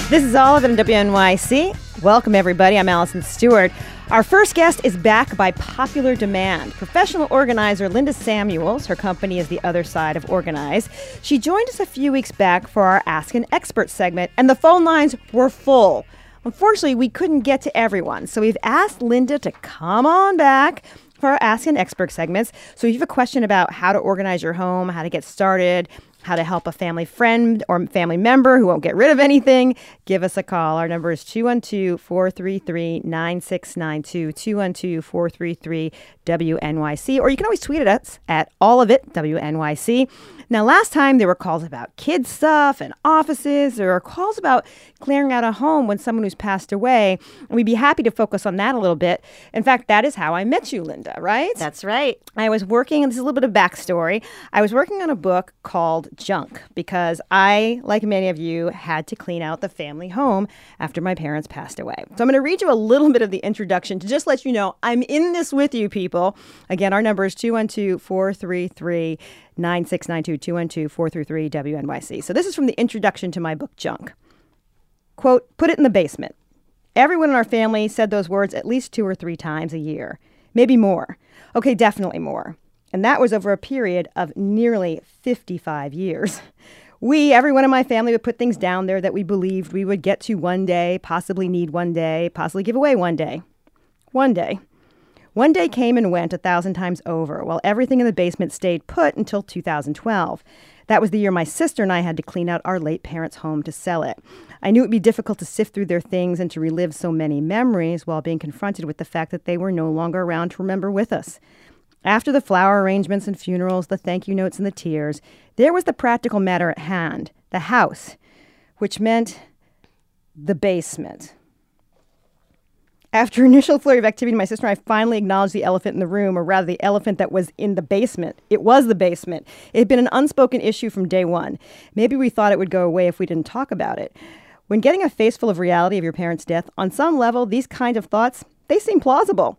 This is all of it in WNYC. Welcome, everybody. I'm Allison Stewart. Our first guest is back by popular demand. Professional organizer Linda Samuels, her company is The Other Side of Organize. She joined us a few weeks back for our Ask an Expert segment, and the phone lines were full. Unfortunately, we couldn't get to everyone, so we've asked Linda to come on back for our Ask an Expert segments. So if you have a question about how to organize your home, how to get started, how to help a family friend or family member who won't get rid of anything, give us a call. Our number is 212-433-9692, 212-433-WNYC, or you can always tweet at us at all of it, WNYC. Now, last time there were calls about kids stuff and offices. There were calls about clearing out a home when someone who's passed away. And we'd be happy to focus on that a little bit. In fact, that is how I met you, Linda, right? That's right. I was working, and this is a little bit of backstory. I was working on a book called Junk because I, like many of you, had to clean out the family home after my parents passed away. So I'm going to read you a little bit of the introduction to just let you know I'm in this with you, people. Again, our number is 212-433-9692, 212-433-WNYC. So this is from the introduction to my book, Junk. Quote, put it in the basement. Everyone in our family said those words at least 2 or 3 times a year. Maybe more. Okay, definitely more. And that was over a period of nearly 55 years. Everyone in my family would put things down there that we believed we would get to one day, possibly need one day, possibly give away one day. One day. One day came and went 1,000 times over, while everything in the basement stayed put until 2012. That was the year my sister and I had to clean out our late parents' home to sell it. I knew it would be difficult to sift through their things and to relive so many memories while being confronted with the fact that they were no longer around to remember with us. After the flower arrangements and funerals, the thank you notes and the tears, there was the practical matter at hand, the house, which meant the basement. After initial flurry of activity, my sister and I finally acknowledged the elephant in the room, or rather the elephant that was in the basement. It was the basement. It had been an unspoken issue from day one. Maybe we thought it would go away if we didn't talk about it. When getting a face full of reality of your parents' death, on some level, these kinds of thoughts, they seem plausible.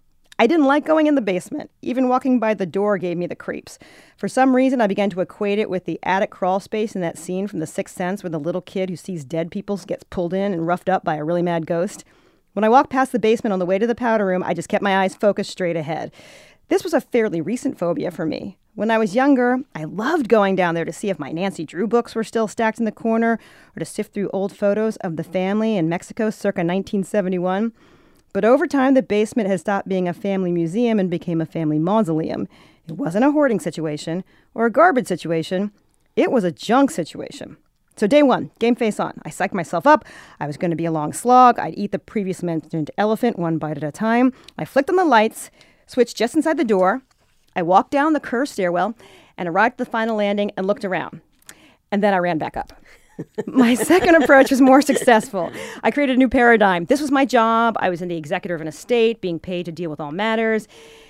I didn't like going in the basement. Even walking by the door gave me the creeps. For some reason, I began to equate it with the attic crawl space in that scene from The Sixth Sense where the little kid who sees dead people gets pulled in and roughed up by a really mad ghost. When I walked past the basement on the way to the powder room, I just kept my eyes focused straight ahead. This was a fairly recent phobia for me. When I was younger, I loved going down there to see if my Nancy Drew books were still stacked in the corner or to sift through old photos of the family in Mexico circa 1971. But over time, the basement has stopped being a family museum and became a family mausoleum. It wasn't a hoarding situation or a garbage situation. It was a junk situation. So day one, game face on. I psyched myself up. I was going to be a long slog. I'd eat the previous mentioned elephant one bite at a time. I flicked on the lights, switched just inside the door. I walked down the curved stairwell and arrived at the final landing and looked around. And then I ran back up. My second approach was more successful. I created a new paradigm. This was my job. I was in the executor of an estate, being paid to deal with all matters.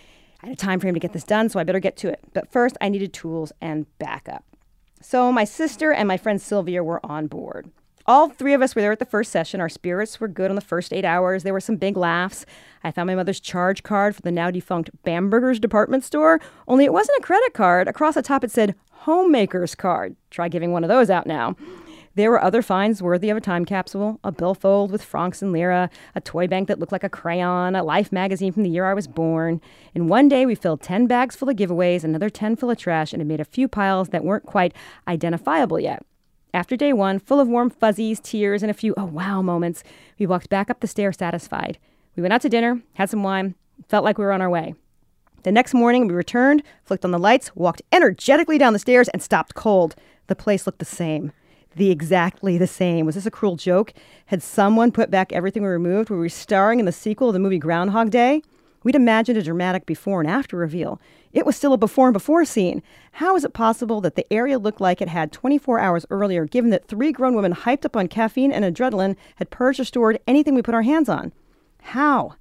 I had a time frame to get this done, so I better get to it. But first, I needed tools and backup. So my sister and my friend Sylvia were on board. All 3 of us were there at the first session. Our spirits were good on the first 8 hours. There were some big laughs. I found my mother's charge card for the now defunct Bamberger's department store, only it wasn't a credit card. Across the top it said homemaker's card. Try giving one of those out now. There were other finds worthy of a time capsule, a billfold with francs and lira, a toy bank that looked like a crayon, a Life magazine from the year I was born. In one day, we filled 10 bags full of giveaways, another 10 full of trash, and it made a few piles that weren't quite identifiable yet. After day 1, full of warm fuzzies, tears, and a few oh wow moments, we walked back up the stair satisfied. We went out to dinner, had some wine, felt like we were on our way. The next morning, we returned, flicked on the lights, walked energetically down the stairs, and stopped cold. The place looked the same. Exactly the same. Was this a cruel joke? Had someone put back everything we removed? Were we starring in the sequel of the movie Groundhog Day? We'd imagined a dramatic before and after reveal. It was still a before and before scene. How is it possible that the area looked like it had 24 hours earlier, given that 3 grown women hyped up on caffeine and adrenaline had purged or stored anything we put our hands on? How?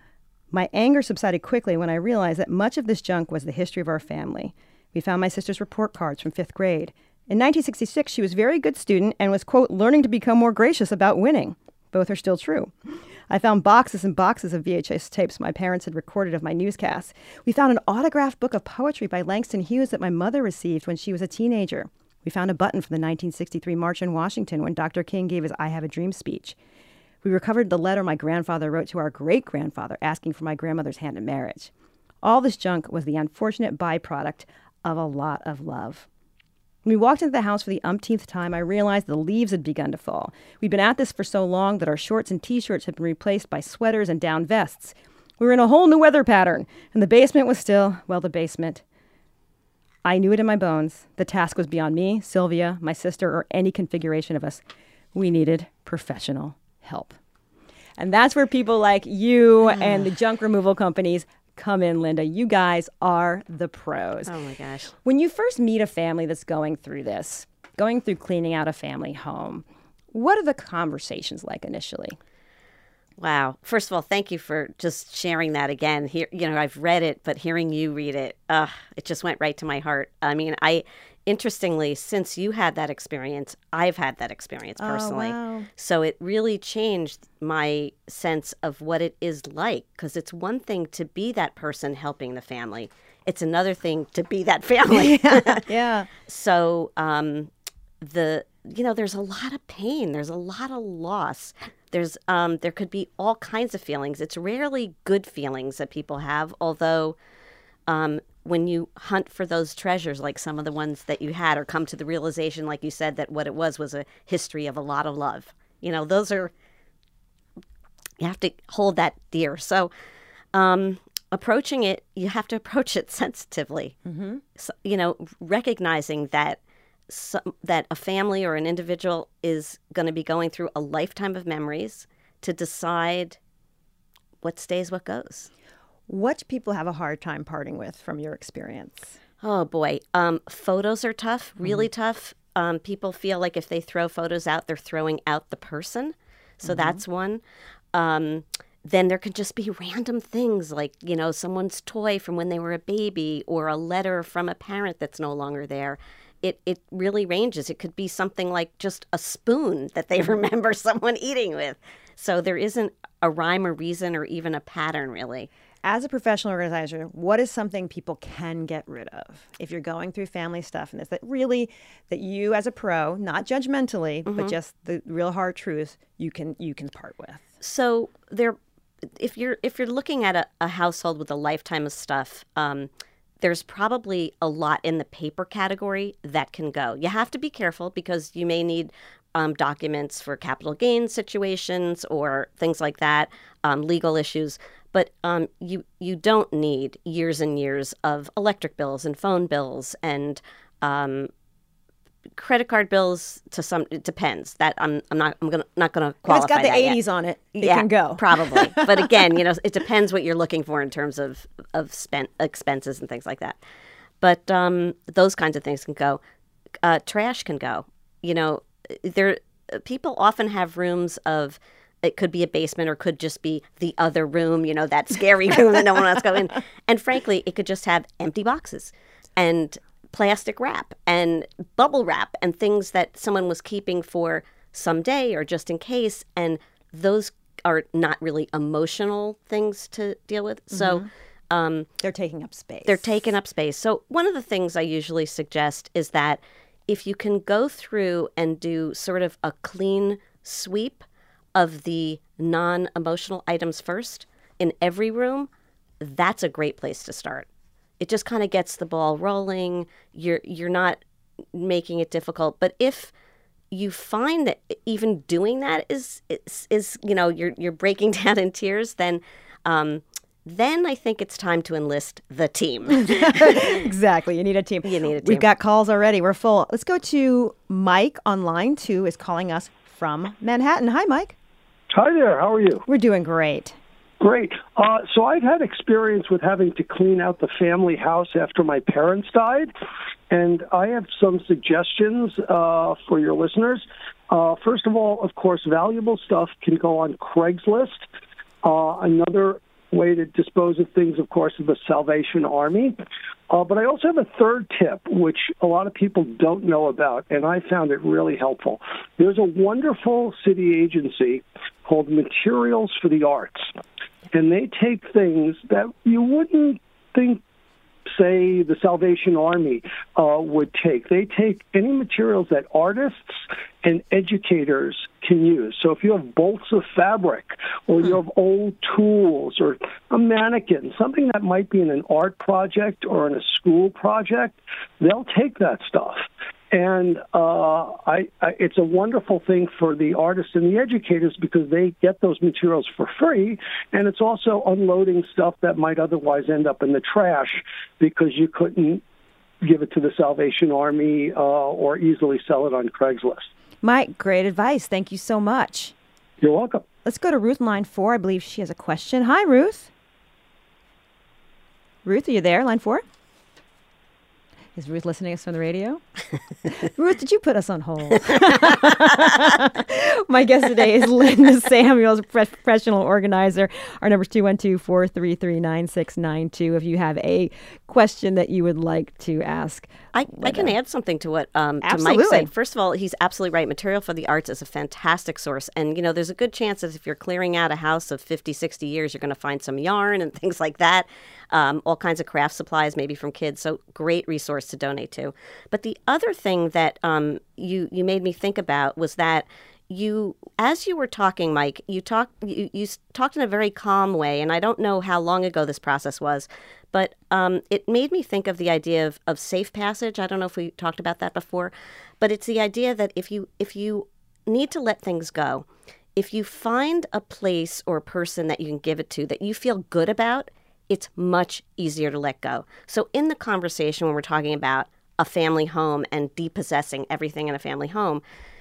My anger subsided quickly when I realized that much of this junk was the history of our family. We found my sister's report cards from 5th grade. In 1966, she was a very good student and was, quote, learning to become more gracious about winning. Both are still true. I found boxes and boxes of VHS tapes my parents had recorded of my newscasts. We found an autographed book of poetry by Langston Hughes that my mother received when she was a teenager. We found a button from the 1963 March in Washington when Dr. King gave his I Have a Dream speech. We recovered the letter my grandfather wrote to our great-grandfather asking for my grandmother's hand in marriage. All this junk was the unfortunate byproduct of a lot of love. When we walked into the house for the umpteenth time, I realized the leaves had begun to fall. We'd been at this for so long that our shorts and T-shirts had been replaced by sweaters and down vests. We were in a whole new weather pattern, and the basement was still, well, the basement. I knew it in my bones. The task was beyond me, Sylvia, my sister, or any configuration of us. We needed professional help. And that's where people like you and the junk removal companies come in, Linda. You guys are the pros. Oh, my gosh. When you first meet a family that's going through this, going through cleaning out a family home, what are the conversations like initially? Wow. First of all, thank you for just sharing that again. Here, I've read it, but hearing you read it, it just went right to my heart. I mean, interestingly, since you had that experience, I've had that experience personally. Oh, wow. So it really changed my sense of what it is like, because it's one thing to be that person helping the family. It's another thing to be that family. Yeah. So there's a lot of pain. There's a lot of loss. There could be all kinds of feelings. It's rarely good feelings that people have, although when you hunt for those treasures, like some of the ones that you had, or come to the realization, like you said, that what it was a history of a lot of love. You have to hold that dear. So approaching it, you have to approach it sensitively. Mm-hmm. So, recognizing that that a family or an individual is going to be going through a lifetime of memories to decide what stays, what goes. What do people have a hard time parting with from your experience? Oh, boy. Photos are tough, really tough. People feel like if they throw photos out, they're throwing out the person. So that's one. Then there could just be random things like, someone's toy from when they were a baby, or a letter from a parent that's no longer there. It really ranges. It could be something like just a spoon that they remember someone eating with. So there isn't a rhyme or reason or even a pattern, really. As a professional organizer, what is something people can get rid of if you're going through family stuff and this that you as a pro, not judgmentally, but just the real hard truth, you can part with? So if you're looking at a household with a lifetime of stuff, there's probably a lot in the paper category that can go. You have to be careful because you may need documents for capital gains situations or things like that, legal issues. But you don't need years and years of electric bills and phone bills and credit card bills. It depends. That I'm not gonna qualify. If it's got the that 80s yet. on it, it can go. Probably. But again, it depends what you're looking for in terms of spent expenses and things like that. But those kinds of things can go. Trash can go. People often have rooms of. It could be a basement or could just be the other room, that scary room that no one wants to go in. And frankly, it could just have empty boxes and plastic wrap and bubble wrap and things that someone was keeping for someday or just in case. And those are not really emotional things to deal with. So they're taking up space. They're taking up space. So one of the things I usually suggest is that if you can go through and do sort of a clean sweep of the non-emotional items first in every room, that's a great place to start. It just kind of gets the ball rolling. You're not making it difficult. But if you find that even doing that is you're breaking down in tears, then I think it's time to enlist the team. Exactly. You need a team. We've got calls already. We're full. Let's go to Mike on line 2 is calling us from Manhattan. Hi, Mike. Hi there. How are you? We're doing great. Great. So I've had experience with having to clean out the family house after my parents died, and I have some suggestions for your listeners. First of all, of course, valuable stuff can go on Craigslist. Another way to dispose of things, of course, is the Salvation Army. But I also have a third tip, which a lot of people don't know about, and I found it really helpful. There's a wonderful city agency called Materials for the Arts, and they take things that you wouldn't think, say, the Salvation Army would take. They take any materials that artists and educators can use. So if you have bolts of fabric, or you have old tools, or a mannequin, something that might be in an art project or in a school project, they'll take that stuff. And it's a wonderful thing for the artists and the educators because they get those materials for free, and it's also unloading stuff that might otherwise end up in the trash because you couldn't give it to the Salvation Army or easily sell it on Craigslist. Mike, great advice. Thank you so much. You're welcome. Let's go to Ruth, line 4. I believe she has a question. Hi, Ruth. Ruth, are you there? Line 4? Is Ruth listening to us from the radio? Ruth, did you put us on hold? My guest today is Linda Samuels, professional organizer. Our number is 212-433-9692. If you have a question that you would like to ask. I can add something to what to Absolutely. Mike said. First of all, he's absolutely right. Material for the Arts is a fantastic source. And, there's a good chance that if you're clearing out a house of 50, 60 years, you're going to find some yarn and things like that, all kinds of craft supplies, maybe from kids. So great resource to donate to. But the other thing that you made me think about was that as you were talking, Mike, you talked in a very calm way, and I don't know how long ago this process was, but it made me think of the idea of safe passage. I don't know if we talked about that before, but it's the idea that if you need to let things go, if you find a place or a person that you can give it to that you feel good about, it's much easier to let go. So in the conversation when we're talking about a family home and depossessing everything in a family home,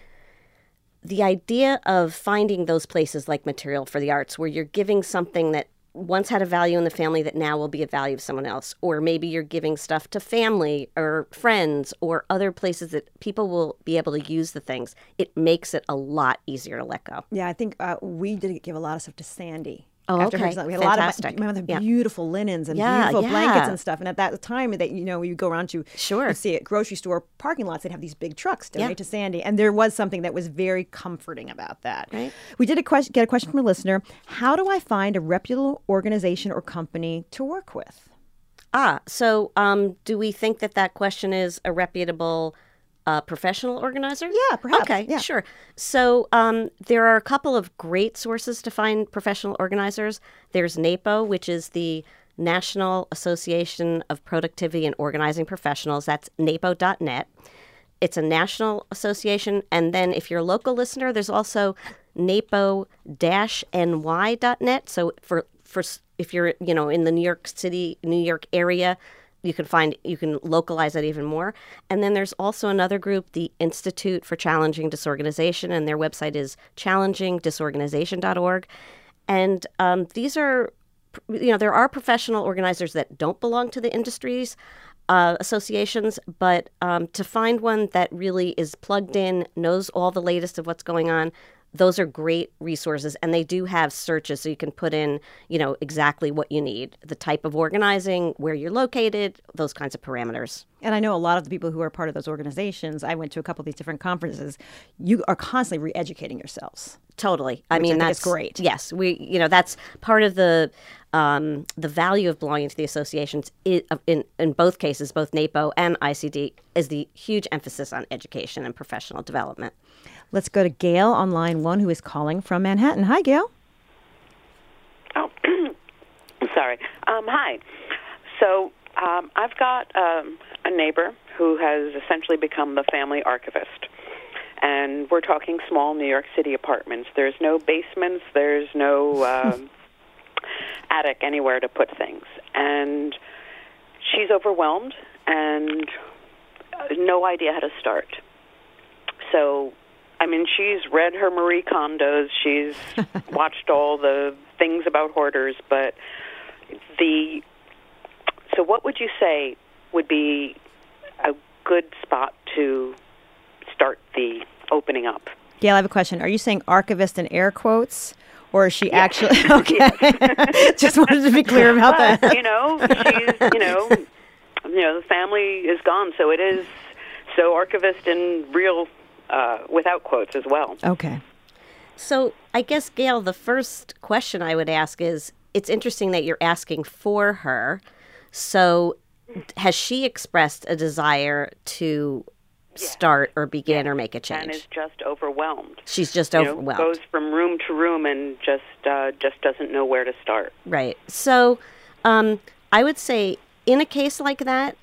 the idea of finding those places like Material for the Arts where you're giving something that once had a value in the family that now will be a value of someone else, or maybe you're giving stuff to family or friends or other places that people will be able to use the things, it makes it a lot easier to let go. Yeah, I think we did give a lot of stuff to Sandy. Oh, After okay. her, we had Fantastic. a lot of remember the Yeah. beautiful linens and Yeah, beautiful blankets yeah. and stuff. And at that time that you go around to Sure. you'd see at grocery store parking lots, they'd have these big trucks donate Yeah. to Sandy, and there was something that was very comforting about that. Right. We did get a question from a listener. How do I find a reputable organization or company to work with? So do we think that question is a reputable professional organizer? Yeah, perhaps. Okay, Yeah. sure. So there are a couple of great sources to find professional organizers. There's NAPO, which is the National Association of Productivity and Organizing Professionals. That's napo.net. It's a national association. And then if you're a local listener, there's also napo-ny.net. So for if you're, in the New York City, New York area, you can localize that even more. And then there's also another group, the Institute for Challenging Disorganization, and their website is challengingdisorganization.org. And these are, there are professional organizers that don't belong to the industries associations, but to find one that really is plugged in, knows all the latest of what's going on, those are great resources, and they do have searches so you can put in, exactly what you need, the type of organizing, where you're located, those kinds of parameters. And I know a lot of the people who are part of those organizations, I went to a couple of these different conferences, you are constantly re-educating yourselves. Totally. I think that's it's great. Yes, that's part of the value of belonging to the associations. In both cases, both NAPO and ICD, is the huge emphasis on education and professional development. Let's go to Gail on line 1, who is calling from Manhattan. Hi, Gail. Oh, sorry. Hi. So I've got a neighbor who has essentially become the family archivist. And we're talking small New York City apartments. There's no basements. There's no attic anywhere to put things. And she's overwhelmed and no idea how to start. So, she's read her Marie Kondos. She's watched all the things about hoarders. But so what would you say would be a good spot to start the opening up? Gail, I have a question. Are you saying archivist in air quotes, or is she actually? Okay, just wanted to be clear about that. She's, the family is gone, so it is. So archivist in real, without quotes as well. Okay. So I guess, Gail, the first question I would ask is, it's interesting that you're asking for her. So has she expressed a desire to start or begin or make a change? And is just overwhelmed. She's just You know, overwhelmed. goes from room to room and just doesn't know where to start. Right. So I would say in a case like that,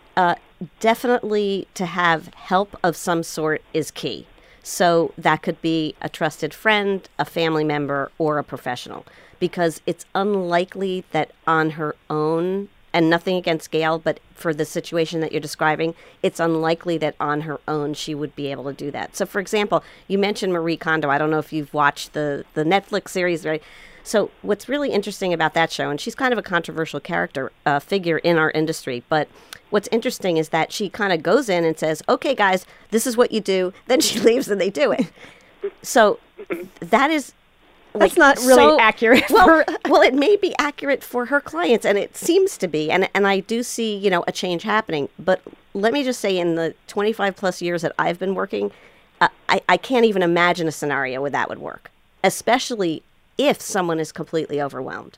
definitely to have help of some sort is key. So that could be a trusted friend, a family member, or a professional, because it's unlikely that on her own, and nothing against Gail, but for the situation that you're describing, it's unlikely that on her own she would be able to do that. So, for example, you mentioned Marie Kondo. I don't know if you've watched the Netflix series, right? So what's really interesting about that show, and she's kind of a controversial figure in our industry, but what's interesting is that she kind of goes in and says, okay, guys, this is what you do. Then she leaves and they do it. So that is... That's not really accurate. Well, it may be accurate for her clients, and it seems to be. And I do see, you know, a change happening. But let me just say, in the 25 plus years that I've been working, I can't even imagine a scenario where that would work, especially if someone is completely overwhelmed.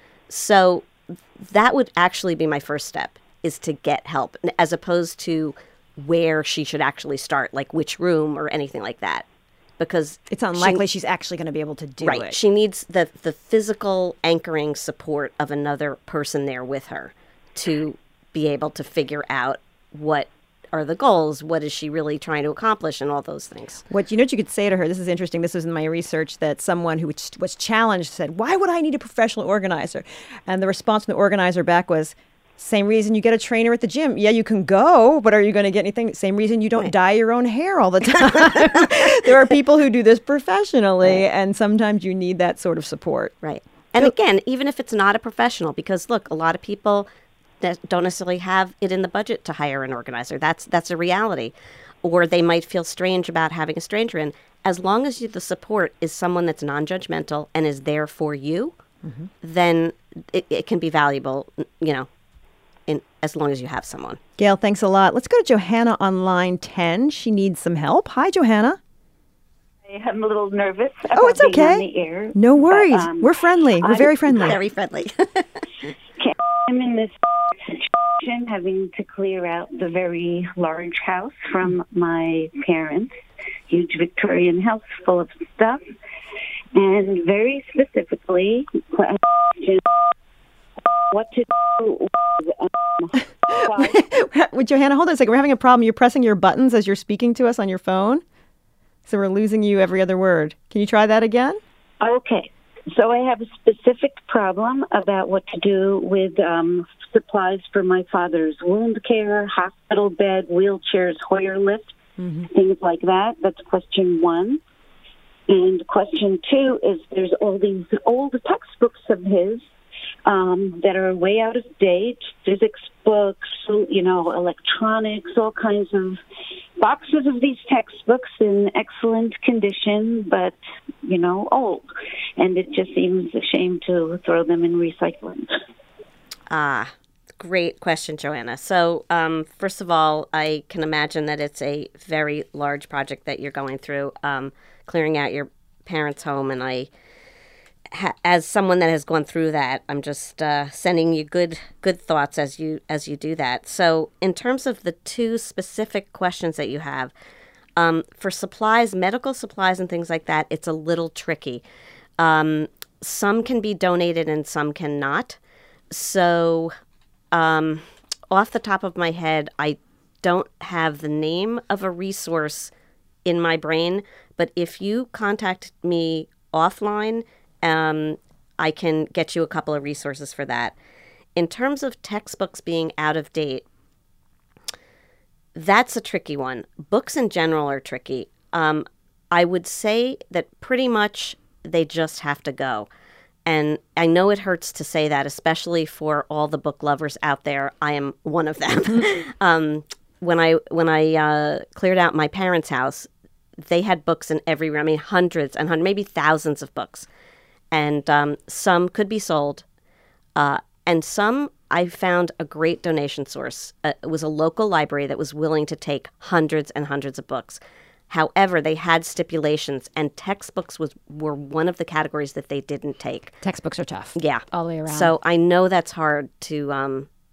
So that would actually be my first step, is to get help, as opposed to where she should actually start, like which room or anything like that. Because it's unlikely she's actually going to be able to do it. Right. She needs the physical anchoring support of another person there with her to be able to figure out what are the goals, what is she really trying to accomplish, and all those things. What you could say to her, this is interesting, this was in my research, that someone who was challenged said, why would I need a professional organizer? And the response from the organizer back was, same reason you get a trainer at the gym. Yeah, you can go, but are you going to get anything? Same reason you don't dye your own hair all the time. There are people who do this professionally, and sometimes you need that sort of support. Right. And again, even if it's not a professional, because look, a lot of people that don't necessarily have it in the budget to hire an organizer. That's a reality. Or they might feel strange about having a stranger in. As long as the support is someone that's non-judgmental and is there for you, then it can be valuable, you know, as long as you have someone. Gail, thanks a lot. Let's go to Johanna on line 10. She needs some help. Hi, Johanna. I'm a little nervous about it's okay. being on the air. No worries. But, we're friendly. We're very friendly. Very friendly. I'm in this situation having to clear out the very large house from my parents. Huge Victorian house full of stuff. And very specifically, what to do with Johanna, hold on a second. We're having a problem. You're pressing your buttons as you're speaking to us on your phone. So we're losing you every other word. Can you try that again? Okay. So I have a specific problem about what to do with supplies for my father's wound care, hospital bed, wheelchairs, Hoyer lift, things like that. That's question one. And question two is there's all these old textbooks of his that are way out of date, physics books, you know, electronics, all kinds of boxes of these textbooks in excellent condition, but, you know, old. And it just seems a shame to throw them in recycling. Great question, Joanna. So, first of all, I can imagine that it's a very large project that you're going through, clearing out your parents' home, and as someone that has gone through that, I'm just sending you good thoughts as you do that. So in terms of the two specific questions that you have, for supplies, medical supplies and things like that, it's a little tricky. Some can be donated and some cannot. So off the top of my head, I don't have the name of a resource in my brain, but if you contact me offline, I can get you a couple of resources for that. In terms of textbooks being out of date, that's a tricky one. Books in general are tricky. I would say that pretty much they just have to go. And I know it hurts to say that, especially for all the book lovers out there. I am one of them. When I cleared out my parents' house, they had books in every room. I mean, hundreds and hundreds, maybe thousands of books. And some could be sold. And some, I found a great donation source. It was a local library that was willing to take hundreds and hundreds of books. However, they had stipulations, and textbooks were one of the categories that they didn't take. Textbooks are tough. Yeah. All the way around. So I know that's hard to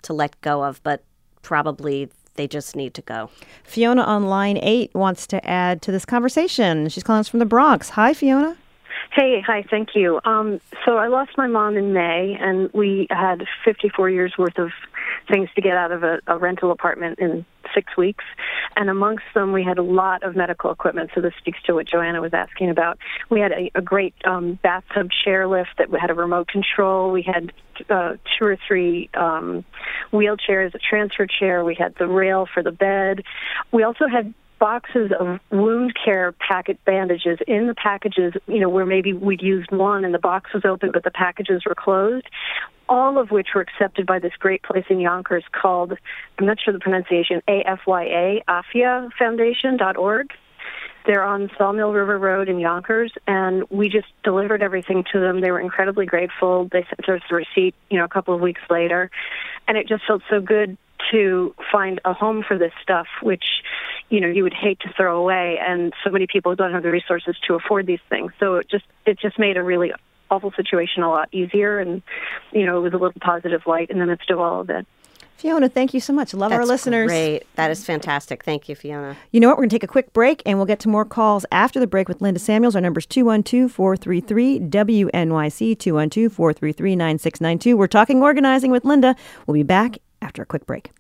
to let go of, but probably they just need to go. Fiona on line 8 wants to add to this conversation. She's calling us from the Bronx. Hi, Fiona. Hey, hi, thank you. So I lost my mom in May, and we had 54 years worth of things to get out of a rental apartment in 6 weeks. And amongst them, we had a lot of medical equipment. So this speaks to what Joanna was asking about. We had a great bathtub chair lift that had a remote control. We had 2 or 3 wheelchairs, a transfer chair. We had the rail for the bed. We also had boxes of wound care packet bandages in the packages, where maybe we'd used one and the box was open, but the packages were closed, all of which were accepted by this great place in Yonkers called, I'm not sure the pronunciation, AFYA, AFIAFoundation.org. They're on Sawmill River Road in Yonkers, and we just delivered everything to them. They were incredibly grateful. They sent us the receipt, a couple of weeks later, and it just felt so good to find a home for this stuff, which, you would hate to throw away, and so many people don't have the resources to afford these things. So it just made a really awful situation a lot easier, and, it was a little positive light in the midst of all of it. Fiona, thank you so much. Love our listeners. Great. That is fantastic. Thank you, Fiona. You know what? We're going to take a quick break, and we'll get to more calls after the break with Linda Samuels. Our number is 212-433-WNYC, 212-433-9692. We're talking organizing with Linda. We'll be back after a quick break.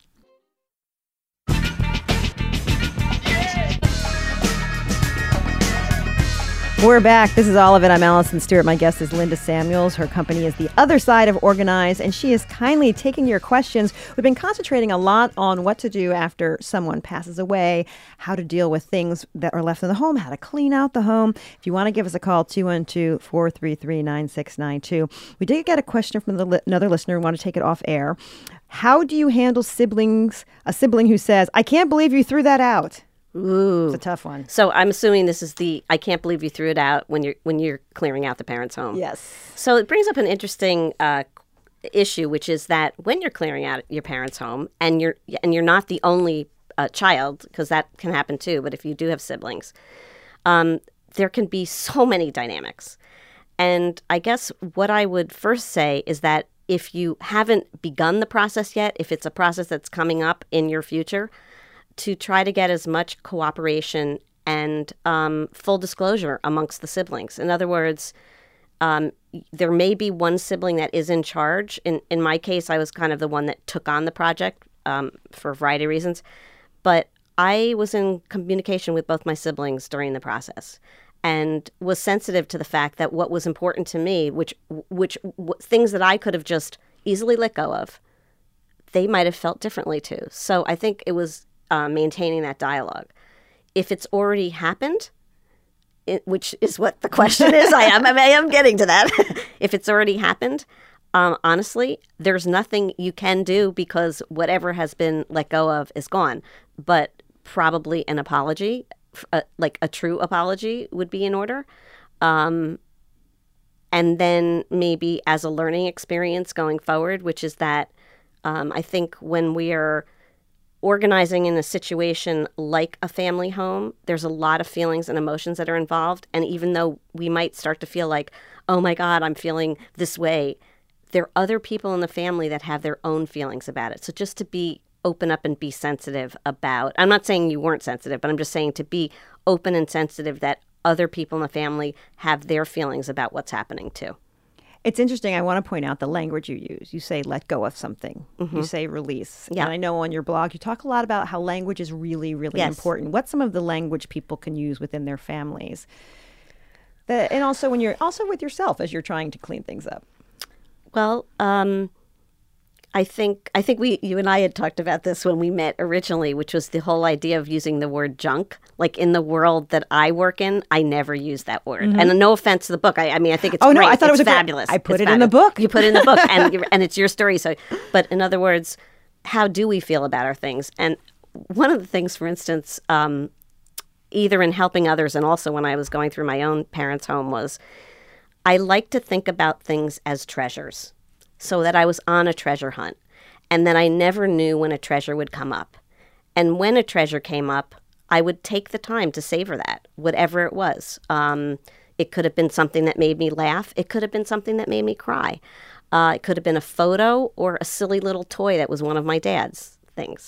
We're back. This is all of it. I'm Allison Stewart. My guest is Linda Samuels. Her company is The Other Side of Organize, and she is kindly taking your questions. We've been concentrating a lot on what to do after someone passes away, how to deal with things that are left in the home, how to clean out the home. If you want to give us a call, 212-433-9692. We did get a question from another listener. We want to take it off air. How do you handle a sibling who says, I can't believe you threw that out? Ooh. It's a tough one. So I'm assuming this is I can't believe you threw it out when you're clearing out the parent's home. Yes. So it brings up an interesting issue, which is that when you're clearing out your parent's home and you're not the only child, because that can happen too, but if you do have siblings, there can be so many dynamics. And I guess what I would first say is that if you haven't begun the process yet, if it's a process that's coming up in your future, to try to get as much cooperation and full disclosure amongst the siblings. In other words, there may be one sibling that is in charge. In my case, I was kind of the one that took on the project for a variety of reasons. But I was in communication with both my siblings during the process and was sensitive to the fact that what was important to me, which things that I could have just easily let go of, they might have felt differently too. So I think it was maintaining that dialogue. If it's already happened, which is what the question is, I am getting to that. If it's already happened, honestly, there's nothing you can do because whatever has been let go of is gone. But probably an apology, like a true apology, would be in order. And then maybe as a learning experience going forward, which is that I think when we are organizing in a situation like a family home, there's a lot of feelings and emotions that are involved. And even though we might start to feel like, oh my God, I'm feeling this way, there are other people in the family that have their own feelings about it. So just to be open up and be sensitive about, I'm not saying you weren't sensitive, but I'm just saying to be open and sensitive that other people in the family have their feelings about what's happening too. It's interesting. I want to point out the language you use. You say let go of something. Mm-hmm. You say release. Yeah. And I know on your blog you talk a lot about how language is really, really important. What's some of the language people can use within their families? And also when you're with yourself as you're trying to clean things up. Well, I think you and I had talked about this when we met originally, which was the whole idea of using the word junk. Like in the world that I work in, I never use that word. Mm-hmm. And no offense to the book. I mean, I think it's great. No, I thought it's it was fabulous. I put it in the book. You put it in the book and it's your story. So, but in other words, how do we feel about our things? And one of the things, for instance, either in helping others and also when I was going through my own parents' home was I like to think about things as treasures. So that I was on a treasure hunt and that I never knew when a treasure would come up. And when a treasure came up, I would take the time to savor that, whatever it was. It could have been something that made me laugh. It could have been something that made me cry. It could have been a photo or a silly little toy that was one of my dad's things.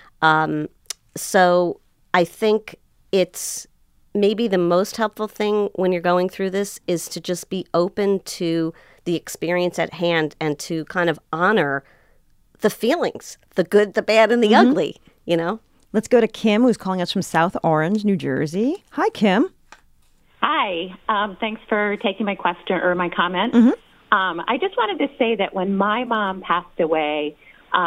So I think it's maybe the most helpful thing when you're going through this is to just be open to the experience at hand and to kind of honor the feelings, the good, the bad, and the ugly, you know? Let's go to Kim, who's calling us from South Orange, New Jersey. Hi, Kim. Hi. Thanks for taking my question or my comment. I just wanted to say that when my mom passed away,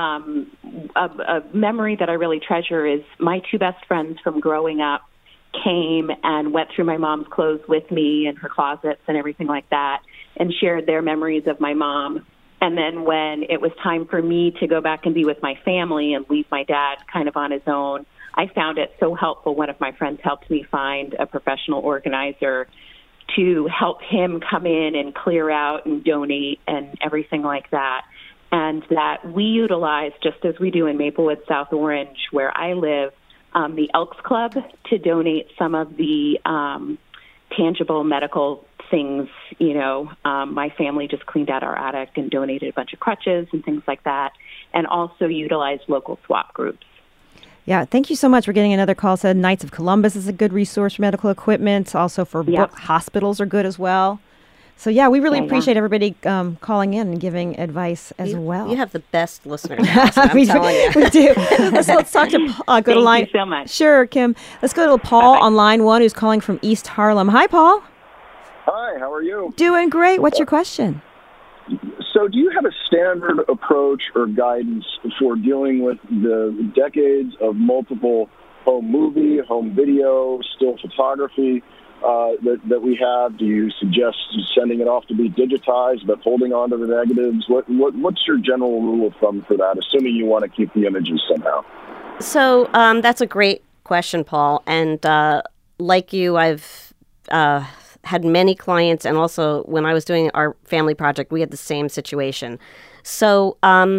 a memory that I really treasure is my two best friends from growing up came and went through my mom's clothes with me and her closets and everything like that and shared their memories of my mom. And then when it was time for me to go back and be with my family and leave my dad kind of on his own, I found it so helpful. One of my friends helped me find a professional organizer to help him come in and clear out and donate and everything like that. And that we utilize, just as we do in Maplewood, South Orange, where I live, the Elks Club to donate some of the tangible medical things. You know, my family just cleaned out our attic and donated a bunch of crutches and things like that, and also utilize local swap groups. Yeah, thank you so much. We're getting another call. Said Knights of Columbus is a good resource for medical equipment. Also for hospitals are good as well. So, yeah, we really appreciate everybody calling in and giving advice as well. You have the best listeners. I'm telling you. We do. Let's talk to go to line. Thank you so much. Sure, Kim. Let's go to Paul on line 1, who's calling from East Harlem. Hi, Paul. Hi, how are you? Doing great. What's your question? So do you have a standard approach or guidance for dealing with the decades of multiple home movie, home video, still photography that we have? Do you suggest sending it off to be digitized but holding on to the negatives? What's your general rule of thumb for that, assuming you want to keep the images somehow? So that's a great question, Paul. And like you, I've had many clients, and also when I was doing our family project, we had the same situation. So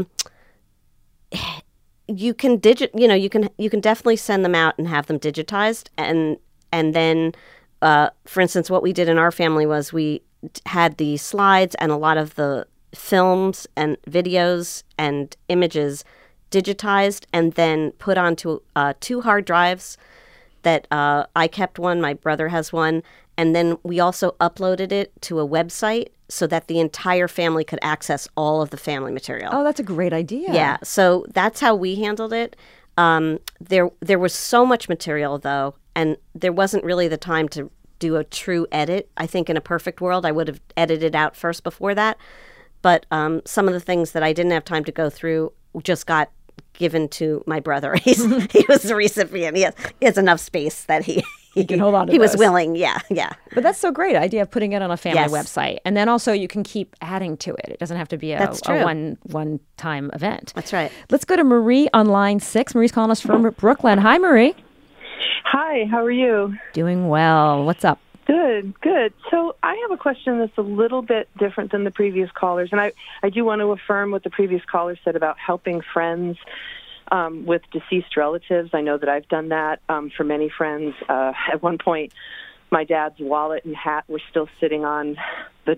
you can you can definitely send them out and have them digitized, and then for instance, what we did in our family was we had the slides and a lot of the films and videos and images digitized and then put onto 2 hard drives that I kept one, my brother has one, and then we also uploaded it to a website so that the entire family could access all of the family material. Oh, that's a great idea. Yeah, so that's how we handled it. There was so much material, though, and there wasn't really the time to do a true edit. I think in a perfect world, I would have edited out first before that. But some of the things that I didn't have time to go through just got given to my brother. He was the recipient. He has enough space that he can hold on to he was those. willing. Yeah. But that's so great idea of putting it on a family Yes. website. And then also you can keep adding to it. It doesn't have to be a one-time event. That's right. Let's go to Marie on line 6. Marie's calling us from Brooklyn. Hi, Marie. Hi, how are you? Doing well. What's up? Good. So I have a question that's a little bit different than the previous callers, and I do want to affirm what the previous caller said about helping friends with deceased relatives. I know that I've done that for many friends. At one point, my dad's wallet and hat were still sitting on the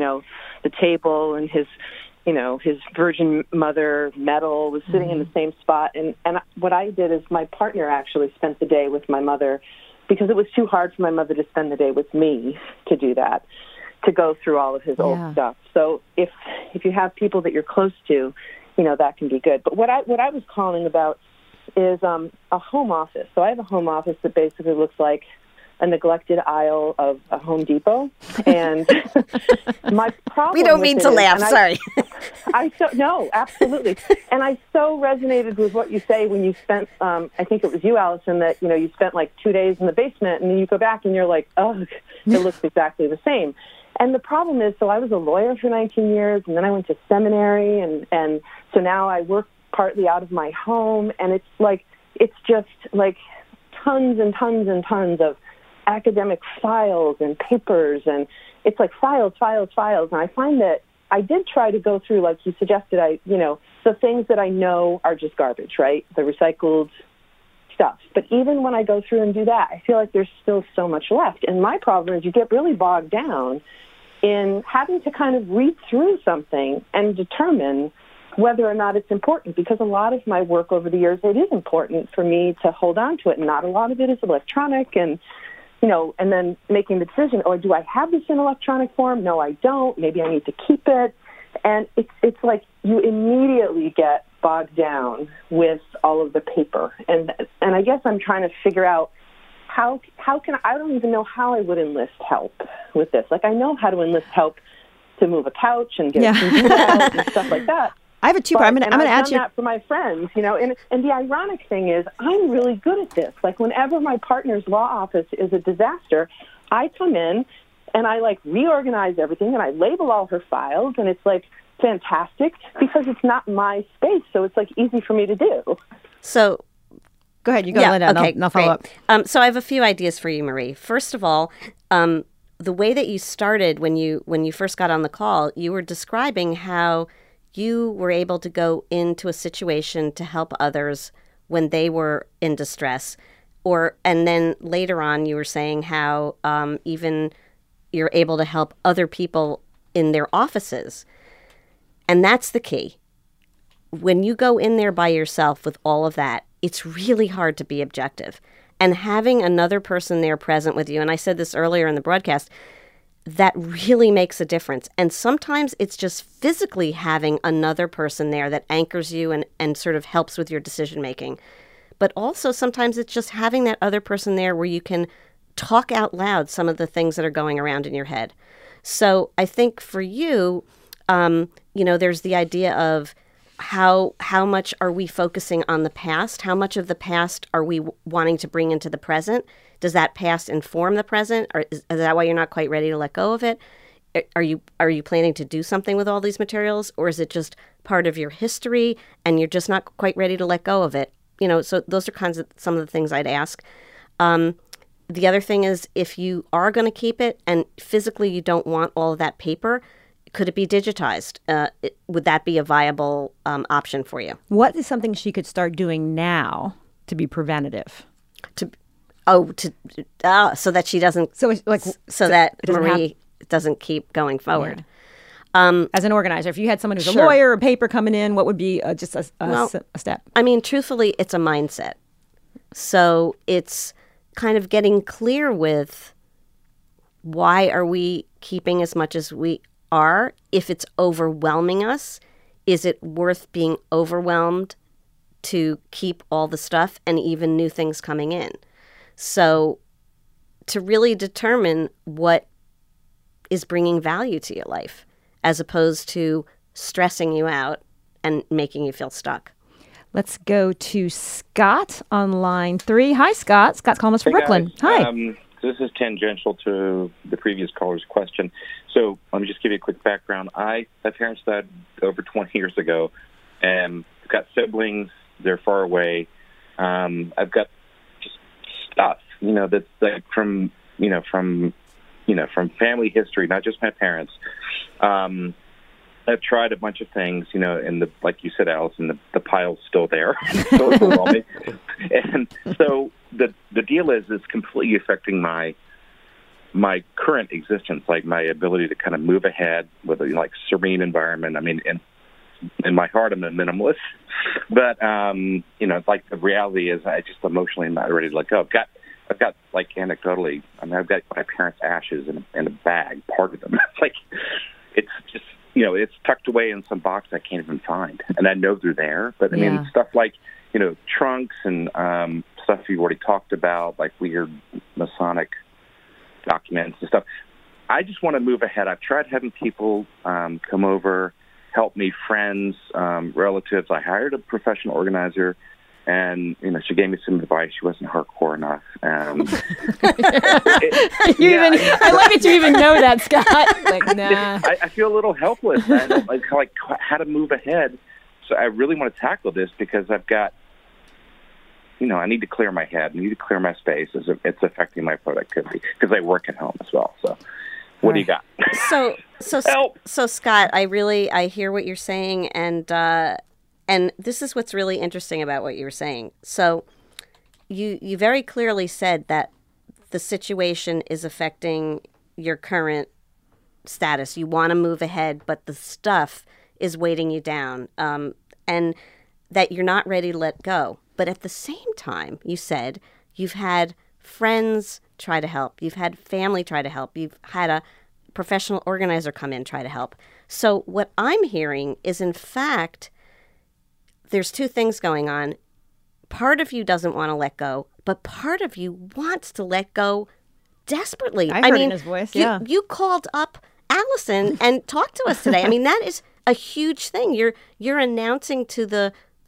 table, and his Virgin Mother medal was sitting in the same spot. And what I did is my partner actually spent the day with my mother because it was too hard for my mother to spend the day with me to do that, to go through all of his old stuff. So if you have people that you're close to, that can be good. But what I was calling about is a home office. So I have a home office that basically looks like a neglected aisle of a Home Depot. And my problem We don't mean to laugh. Sorry. No, absolutely. And I so resonated with what you say when you spent, I think it was you, Allison, that, you spent like 2 days in the basement and then you go back and you're like, oh, it looks exactly the same. And the problem is, so I was a lawyer for 19 years and then I went to seminary and so now I work partly out of my home, and it's just like tons and tons and tons of academic files and papers, and it's like files. And I find that I did try to go through, like you suggested, the things that I know are just garbage, right? The recycled stuff. But even when I go through and do that, I feel like there's still so much left. And my problem is you get really bogged down in having to kind of read through something and determine whether or not it's important, because a lot of my work over the years, it is important for me to hold on to it, and not a lot of it is electronic, and and then making the decision, do I have this in electronic form? No, I don't. Maybe I need to keep it. And it's like you immediately get bogged down with all of the paper. And I guess I'm trying to figure out how can I don't even know how I would enlist help with this. Like, I know how to enlist help to move a couch and get a TV out and stuff like that. I have a two-part. I'm going to add you. I've done that for my friends, And the ironic thing is, I'm really good at this. Like, whenever my partner's law office is a disaster, I come in and I reorganize everything and I label all her files, and it's fantastic because it's not my space, so it's easy for me to do. So, go ahead. You go, Linda. Okay, and I'll follow up. So I have a few ideas for you, Marie. First of all, the way that you started when you first got on the call, you were describing how you were able to go into a situation to help others when they were in distress, and then later on you were saying how even you're able to help other people in their offices. And that's the key. When you go in there by yourself with all of that, it's really hard to be objective. And having another person there present with you, and I said this earlier in the broadcast, that really makes a difference. And sometimes it's just physically having another person there that anchors you and sort of helps with your decision making. But also sometimes it's just having that other person there where you can talk out loud some of the things that are going around in your head. So I think for you, there's the idea of how much are we focusing on the past? How much of the past are we wanting to bring into the present? Does that past inform the present? Or is that why you're not quite ready to let go of it? Are you planning to do something with all these materials? Or is it just part of your history and you're just not quite ready to let go of it? So those are some of the things I'd ask. The other thing is, if you are going to keep it and physically you don't want all of that paper, could it be digitized? Would that be a viable option for you? What is something she could start doing now to be preventative? So that she doesn't. So that Marie doesn't keep going forward. Yeah. As an organizer, if you had someone who's a lawyer or paper coming in, what would be just a step? I mean, truthfully, it's a mindset. So it's kind of getting clear with why are we keeping as much as we are? If it's overwhelming us, is it worth being overwhelmed to keep all the stuff and even new things coming in? So to really determine what is bringing value to your life as opposed to stressing you out and making you feel stuck. Let's go to Scott on line 3. Hi, Scott. Scott's calling us from Brooklyn. Guys. Hi. So this is tangential to the previous caller's question. So let me just give you a quick background. My parents died over 20 years ago, and I've got siblings. They're far away. I've got just stuff, that's from family history, not just my parents. I've tried a bunch of things, and like you said, Allison, the pile's still there. So overwhelming. And so the deal is it's completely affecting my current existence, like my ability to kind of move ahead with a serene environment. I mean, in my heart, I'm a minimalist, but the reality is I just emotionally am not ready to let go. I've got anecdotally, I've got my parents' ashes in a bag, part of them. It's just, it's tucked away in some box I can't even find. And I know they're there. But, I mean, stuff like, trunks and stuff you've already talked about, like weird Masonic documents and stuff. I just want to move ahead. I've tried having people come over, help me, friends, relatives. I hired a professional organizer. And, she gave me some advice. She wasn't hardcore enough. I like it you even know that, Scott. Nah. I feel a little helpless. I don't like how to move ahead. So I really want to tackle this because I've got, I need to clear my head. I need to clear my space. It's affecting my productivity because I work at home as well. So what do you got? So help. So Scott, I hear what you're saying, and this is what's really interesting about what you were saying. So you very clearly said that the situation is affecting your current status. You want to move ahead, but the stuff is weighting you down, and that you're not ready to let go. But at the same time, you said you've had friends try to help. You've had family try to help. You've had a professional organizer come in, try to help. So what I'm hearing is, in fact, there's two things going on. Part of you doesn't want to let go, but part of you wants to let go desperately. I heard it in his voice, yeah. You called up Allison and talked to us today. I mean, that is a huge thing. You're announcing to the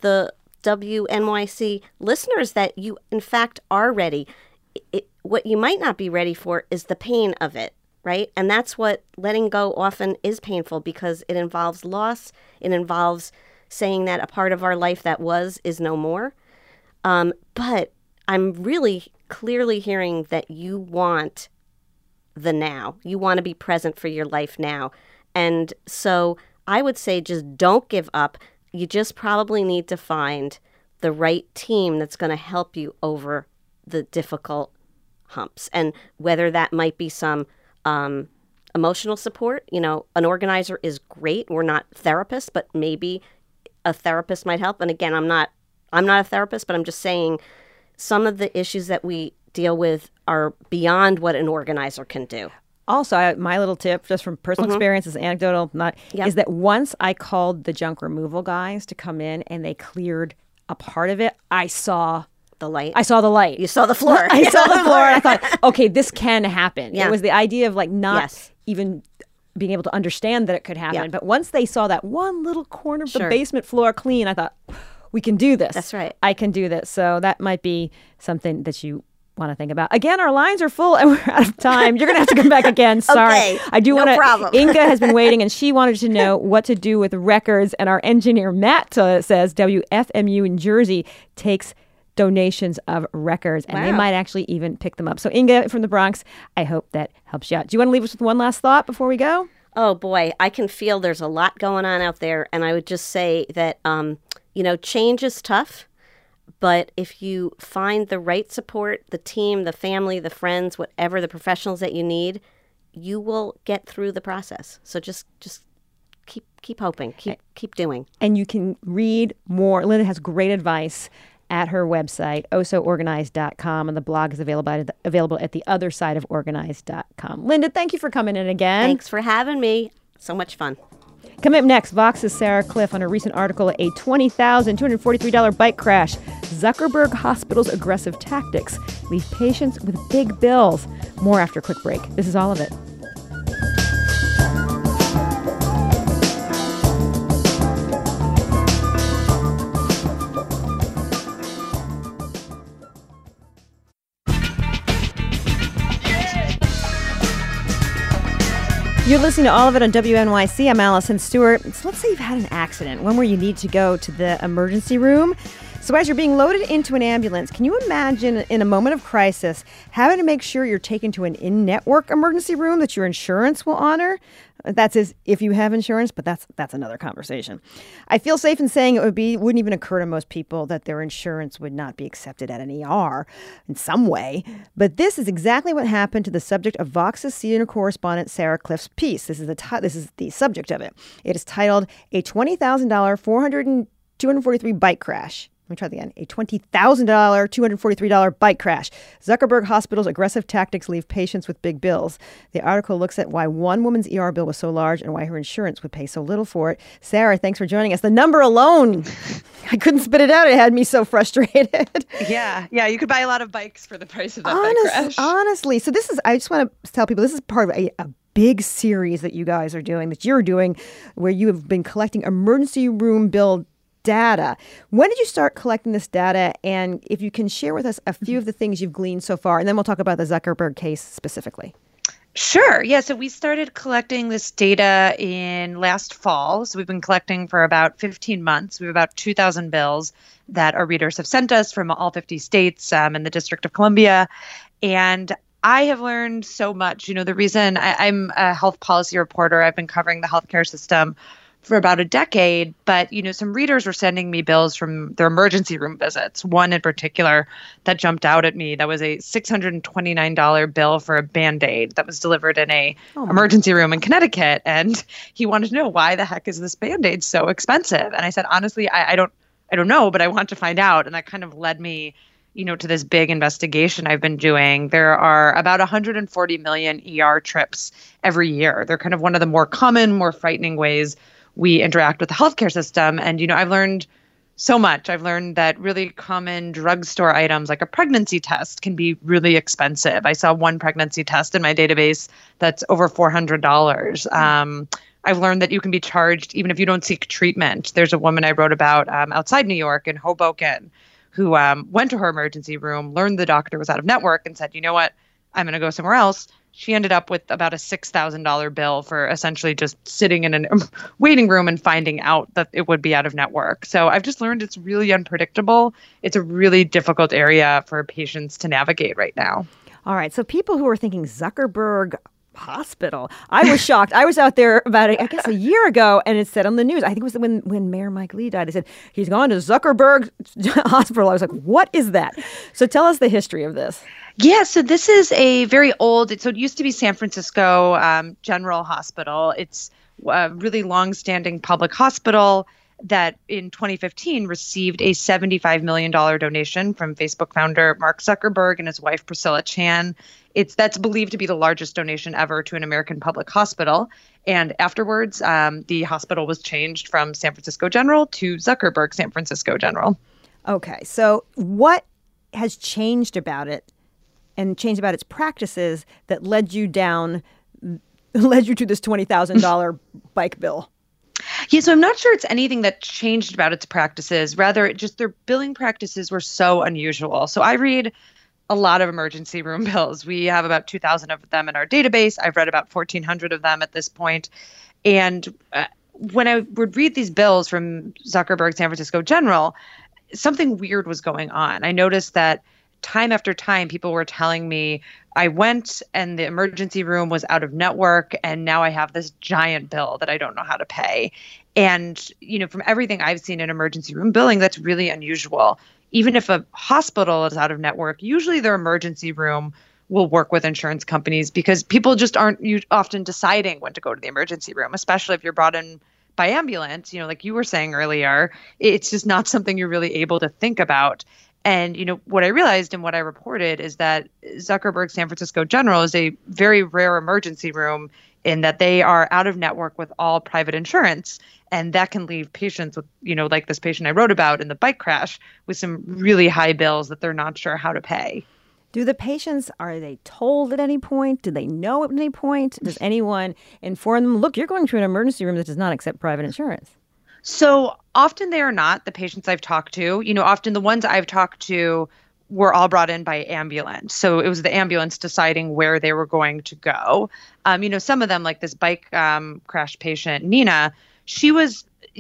WNYC listeners that you, in fact, are ready. What you might not be ready for is the pain of it, right? And that's what letting go often is painful, because it involves loss. It involves saying that a part of our life that was is no more. But I'm really clearly hearing that you want the now. You want to be present for your life now. And so I would say just don't give up. You just probably need to find the right team that's going to help you over the difficult humps. And whether that might be some emotional support. You know, an organizer is great. We're not therapists, but maybe a therapist might help. And again, I'm not a therapist, but I'm just saying some of the issues that we deal with are beyond what an organizer can do. Also, my little tip, just from personal experience, is anecdotal, is that once I called the junk removal guys to come in and they cleared a part of it, I saw the light. I saw the light. You saw the floor. I saw the floor, and I thought, okay, this can happen. Yeah. It was the idea of like not even being able to understand that it could happen. Yeah. But once they saw that one little corner of the basement floor clean, I thought, we can do this. That's right. I can do this. So that might be something that you want to think about. Again, our lines are full and we're out of time. You're going to have to come back again. Sorry. Okay, I do want to. problem. Inga has been waiting and she wanted to know what to do with records. And our engineer, Matt, says WFMU in Jersey takes donations of records and they might actually even pick them up. So Inga from the Bronx, I hope that helps you out. Do you want to leave us with one last thought before we go? Oh, boy. I can feel there's a lot going on out there. And I would just say that, change is tough. But if you find the right support, the team, the family, the friends, whatever, the professionals that you need, you will get through the process. So just keep hoping, keep doing. And you can read more. Linda has great advice at her website, ohsoorganized.com, and the blog is available at theothersideoforganized.com. Linda, thank you for coming in again. Thanks for having me. So much fun. Coming up next, Vox's Sarah Cliff on a recent article, a $20,243 bike crash. Zuckerberg Hospital's aggressive tactics leave patients with big bills. More after a quick break. This is All of It. You're listening to All of It on WNYC. I'm Allison Stewart. So let's say you've had an accident, one where you need to go to the emergency room. So as you're being loaded into an ambulance, can you imagine in a moment of crisis having to make sure you're taken to an in-network emergency room that your insurance will honor? That's if you have insurance, but that's another conversation. I feel safe in saying wouldn't even occur to most people that their insurance would not be accepted at an ER in some way. But this is exactly what happened to the subject of Vox's senior correspondent Sarah Cliff's piece. This is the subject of it. It is titled "A $20,000 243 bike crash." Let me try that again. A $20,000 $243 bike crash. Zuckerberg Hospital's aggressive tactics leave patients with big bills. The article looks at why one woman's ER bill was so large and why her insurance would pay so little for it. Sarah, thanks for joining us. The number alone, I couldn't spit it out. It had me so frustrated. Yeah. You could buy a lot of bikes for the price of that bike crash. Honestly. So I just want to tell people, this is part of a big series that you're doing, where you have been collecting emergency room bill data. When did you start collecting this data? And if you can share with us a few of the things you've gleaned so far, and then we'll talk about the Zuckerberg case specifically. Sure. Yeah. So we started collecting this data in last fall. So we've been collecting for about 15 months. We have about 2,000 bills that our readers have sent us from all 50 states and the District of Columbia. And I have learned so much. The reason I'm a health policy reporter, I've been covering the healthcare system for about a decade, but some readers were sending me bills from their emergency room visits. One in particular that jumped out at me, that was a $629 bill for a Band-Aid that was delivered in a emergency room in Connecticut, and he wanted to know, why the heck is this Band-Aid so expensive? And I said, honestly, I don't know, but I want to find out. And that kind of led me to this big investigation I've been doing. There are about 140 million ER trips every year. They're kind of one of the more common, more frightening ways we interact with the healthcare system. And, I've learned so much. I've learned that really common drugstore items like a pregnancy test can be really expensive. I saw one pregnancy test in my database that's over $400. I've learned that you can be charged even if you don't seek treatment. There's a woman I wrote about outside New York in Hoboken who went to her emergency room, learned the doctor was out of network, and said, you know what, I'm going to go somewhere else. She ended up with about a $6,000 bill for essentially just sitting in a waiting room and finding out that it would be out of network. So I've just learned it's really unpredictable. It's a really difficult area for patients to navigate right now. All right. So people who are thinking Zuckerberg Hospital, I was shocked. I was out there about, I guess, a year ago, and it said on the news, I think it was when Mayor Mike Lee died, they said, he's gone to Zuckerberg Hospital. I was like, what is that? So tell us the history of this. Yeah, so this is a very old, so it used to be San Francisco General Hospital. It's a really long-standing public hospital that in 2015 received a $75 million donation from Facebook founder Mark Zuckerberg and his wife Priscilla Chan. That's believed to be the largest donation ever to an American public hospital. And afterwards, the hospital was changed from San Francisco General to Zuckerberg San Francisco General. Okay, so what has changed about it and changed about its practices that led you to this $20,000 bike bill? Yeah, so I'm not sure it's anything that changed about its practices. Rather, just their billing practices were so unusual. So I read a lot of emergency room bills. We have about 2,000 of them in our database. I've read about 1,400 of them at this point. And when I would read these bills from Zuckerberg San Francisco General, something weird was going on. I noticed that time after time, people were telling me, I went and the emergency room was out of network, and now I have this giant bill that I don't know how to pay. And, from everything I've seen in emergency room billing, that's really unusual. Even if a hospital is out of network, usually their emergency room will work with insurance companies because people just aren't often deciding when to go to the emergency room, especially if you're brought in by ambulance. Like you were saying earlier, it's just not something you're really able to think about. And, what I realized and what I reported is that Zuckerberg San Francisco General is a very rare emergency room in that they are out of network with all private insurance. And that can leave patients with, like this patient I wrote about in the bike crash, with some really high bills that they're not sure how to pay. Do the patients, are they told at any point? Do they know at any point? Does anyone inform them, look, you're going to an emergency room that does not accept private insurance? So often they are not, the patients I've talked to. Often the ones I've talked to were all brought in by ambulance. So it was the ambulance deciding where they were going to go. Some of them, like this bike crash patient, Nina, she was,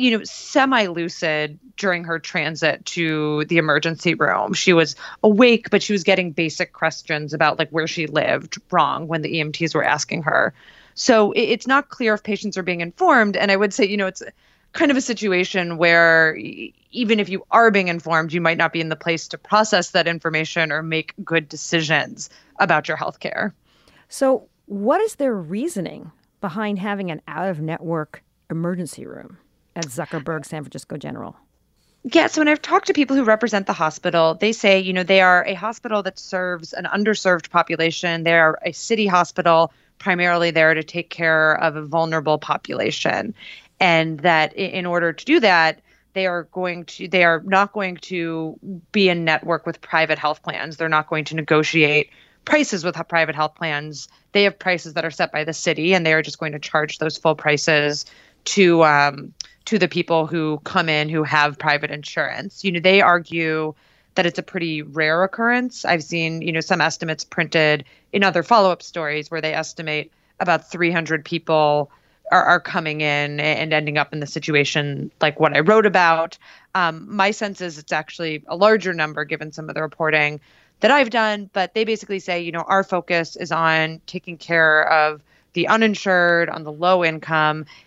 semi-lucid during her transit to the emergency room. She was awake, but she was getting basic questions about like where she lived wrong when the EMTs were asking her. So it's not clear if patients are being informed. And I would say, it's kind of a situation where even if you are being informed, you might not be in the place to process that information or make good decisions about your healthcare. So what is their reasoning behind having an out-of-network emergency room at Zuckerberg San Francisco General? Yeah, so when I've talked to people who represent the hospital, they say, they are a hospital that serves an underserved population. They are a city hospital, primarily there to take care of a vulnerable population. And that in order to do that, they are not going to be in network with private health plans. They're not going to negotiate prices with private health plans. They have prices that are set by the city, and they are just going to charge those full prices to the people who come in who have private insurance. They argue that it's a pretty rare occurrence. I've seen, some estimates printed in other follow-up stories where they estimate about 300 people are coming in and ending up in the situation like what I wrote about. My sense is it's actually a larger number given some of the reporting that I've done, but they basically say, our focus is on taking care of the uninsured, on the low income,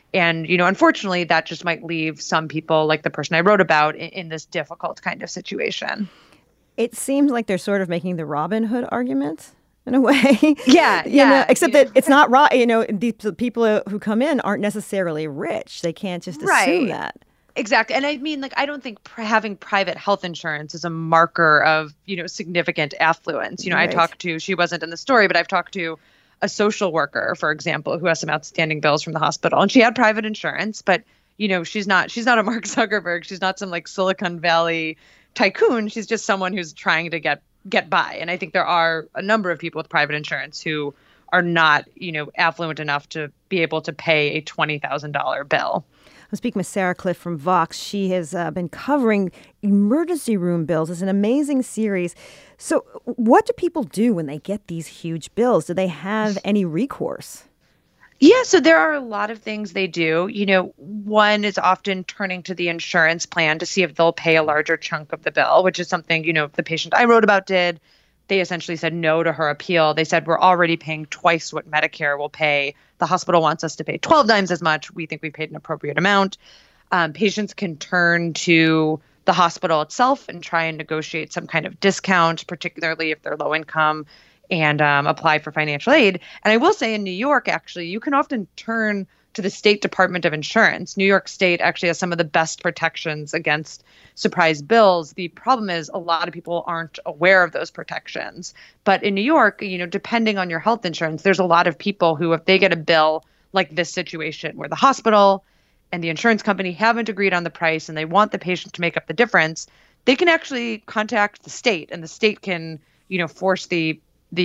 And, unfortunately, that just might leave some people, like the person I wrote about, in this difficult kind of situation. It seems like they're sort of making the Robin Hood argument in a way. Yeah. Except that it's not right. These people who come in aren't necessarily rich. They can't just assume that. Exactly. And I mean, I don't think having private health insurance is a marker of, significant affluence. I talked to, she wasn't in the story, but I've talked to a social worker, for example, who has some outstanding bills from the hospital, and she had private insurance, but, she's not a Mark Zuckerberg. She's not some Silicon Valley tycoon. She's just someone who's trying to get by. And I think there are a number of people with private insurance who are not, affluent enough to be able to pay a $20,000 bill. I'm speaking with Sarah Kliff from Vox. She has been covering emergency room bills. It's an amazing series. So what do people do when they get these huge bills? Do they have any recourse? Yeah, so there are a lot of things they do. One is often turning to the insurance plan to see if they'll pay a larger chunk of the bill, which is something, the patient I wrote about did. They essentially said no to her appeal. They said, we're already paying twice what Medicare will pay. The hospital wants us to pay 12 times as much. We think we paid an appropriate amount. Patients can turn to the hospital itself and try and negotiate some kind of discount, particularly if they're low income, and apply for financial aid. And I will say in New York, actually, you can often turn to the State Department of Insurance. New York State actually has some of the best protections against surprise bills. The problem is a lot of people aren't aware of those protections. But in New York, depending on your health insurance, there's a lot of people who, if they get a bill like this situation where the hospital and the insurance company haven't agreed on the price and they want the patient to make up the difference, they can actually contact the state, and the state can, force the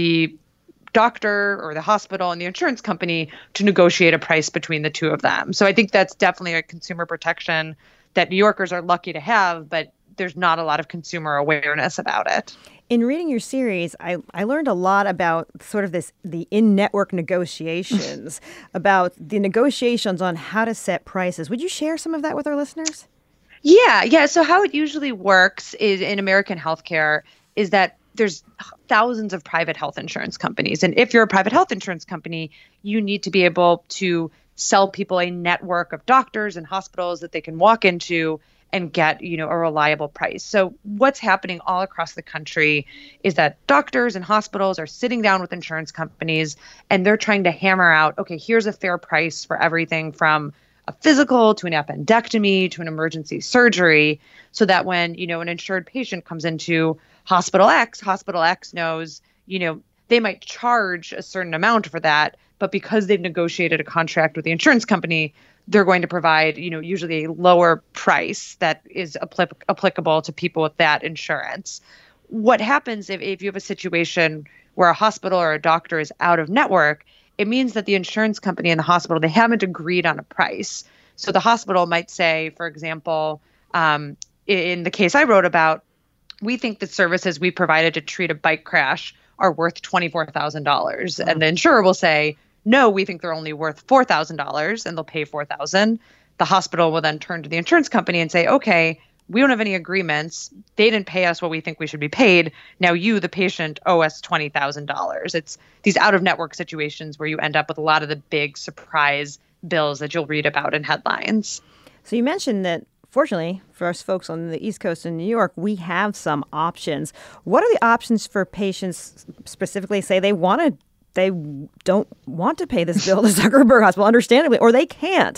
doctor or the hospital and the insurance company to negotiate a price between the two of them. So I think that's definitely a consumer protection that New Yorkers are lucky to have, but there's not a lot of consumer awareness about it. In reading your series, I learned a lot about sort of the in-network negotiations, about the negotiations on how to set prices. Would you share some of that with our listeners? Yeah. So how it usually works is in American healthcare is that there's thousands of private health insurance companies. And if you're a private health insurance company, you need to be able to sell people a network of doctors and hospitals that they can walk into and get, a reliable price. So what's happening all across the country is that doctors and hospitals are sitting down with insurance companies and they're trying to hammer out, okay, here's a fair price for everything from a physical to an appendectomy to an emergency surgery, so that when, an insured patient comes into Hospital X knows, they might charge a certain amount for that, but because they've negotiated a contract with the insurance company, they're going to provide, usually a lower price that is applicable to people with that insurance. What happens if you have a situation where a hospital or a doctor is out of network, it means that the insurance company and the hospital, they haven't agreed on a price. So the hospital might say, for example, in the case I wrote about, we think the services we provided to treat a bike crash are worth $24,000. And the insurer will say, no, we think they're only worth $4,000, and they'll pay $4,000. The hospital will then turn to the insurance company and say, okay, we don't have any agreements. They didn't pay us what we think we should be paid. Now you, the patient, owe us $20,000. It's these out-of-network situations where you end up with a lot of the big surprise bills that you'll read about in headlines. So you mentioned that, fortunately, for us folks on the East Coast in New York, we have some options. What are the options for patients specifically, say they don't want to pay this bill to Zuckerberg Hospital, understandably, or they can't?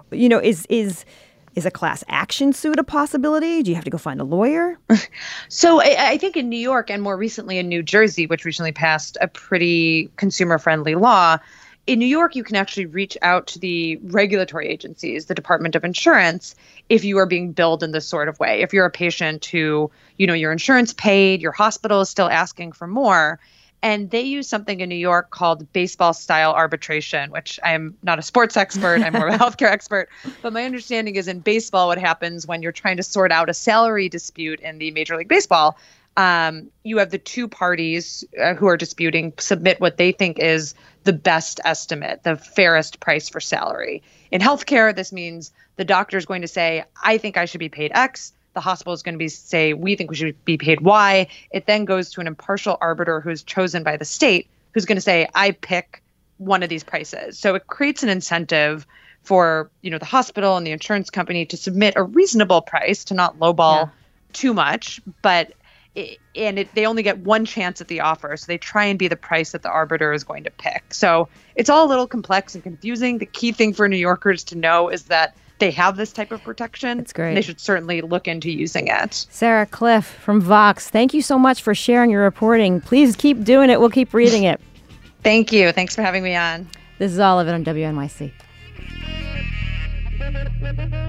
Is a class action suit a possibility? Do you have to go find a lawyer? So I think in New York and more recently in New Jersey, which recently passed a pretty consumer-friendly law, in New York, you can actually reach out to the regulatory agencies, the Department of Insurance, if you are being billed in this sort of way. If you're a patient who, your insurance paid, your hospital is still asking for more. And they use something in New York called baseball-style arbitration, which I'm not a sports expert. I'm more of a healthcare expert. But my understanding is in baseball, what happens when you're trying to sort out a salary dispute in the Major League Baseball, you have the two parties who are disputing submit what they think is the best estimate, the fairest price for salary. In healthcare, this means the doctor is going to say, I think I should be paid X. The hospital is going to say, we think we should be paid Y. It then goes to an impartial arbiter who's chosen by the state, who's going to say, I pick one of these prices. So it creates an incentive for, the hospital and the insurance company to submit a reasonable price, to not lowball too much, but they only get one chance at the offer. So they try and be the price that the arbiter is going to pick. So it's all a little complex and confusing. The key thing for New Yorkers to know is that they have this type of protection. That's great. And they should certainly look into using it. Sarah Kliff from Vox, thank you so much for sharing your reporting. Please keep doing it. We'll keep reading it. Thank you. Thanks for having me on. This is all of it on WNYC.